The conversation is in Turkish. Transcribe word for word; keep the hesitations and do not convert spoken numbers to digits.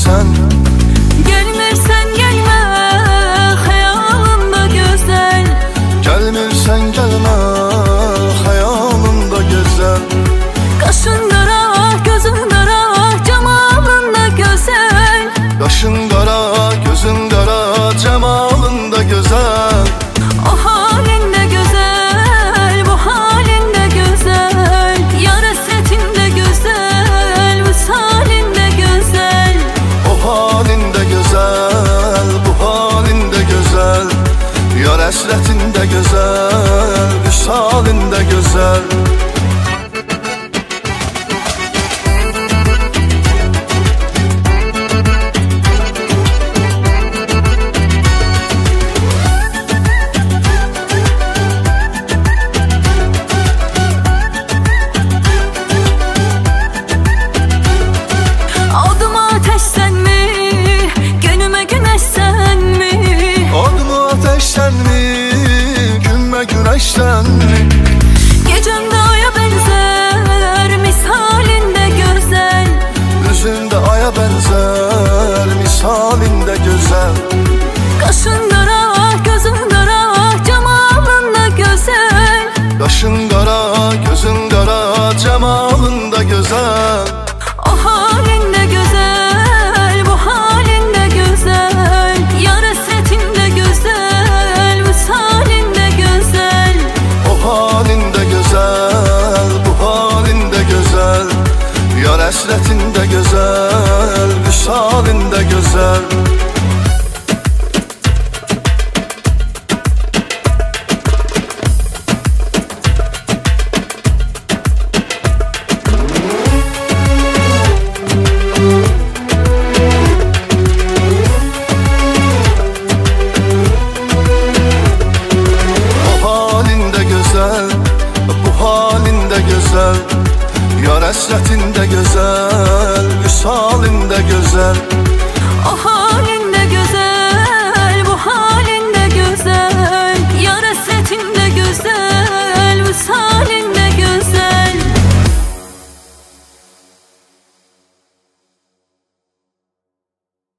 gelmirsən. Gelmirsen gelme, hayalımda güzel. Gelmirsən gelme, hayalımda güzel. Kaşın kara, gözün kara, cemalında güzel. Kaşın kara, gözün kara, cemalında güzel. O halinde güzel, bu halinde güzel. Yar hasretinde güzel, visalinde güzel. O halinde güzel, bu halinde güzel. Yar hasretinde güzel, visalinde güzel. Adıma ateş sen mi, gönlüme güneş sen mi? Adıma ateş sen mi, günme güneş sen mi? Gecemde aya benzer, misalinde güzel. Yüzünde aya benzer, misalinde güzel. Kaşın kara, gözün kara, cemalında güzel. Kaşın kara, gözün kara, cemalında güzel. O halinde güzel, bu halinde güzel. Yar hasretinde güzel, visalinde güzel. O halinde güzel, bu halinde güzel. Yar hasretinde güzel, visalinde güzel.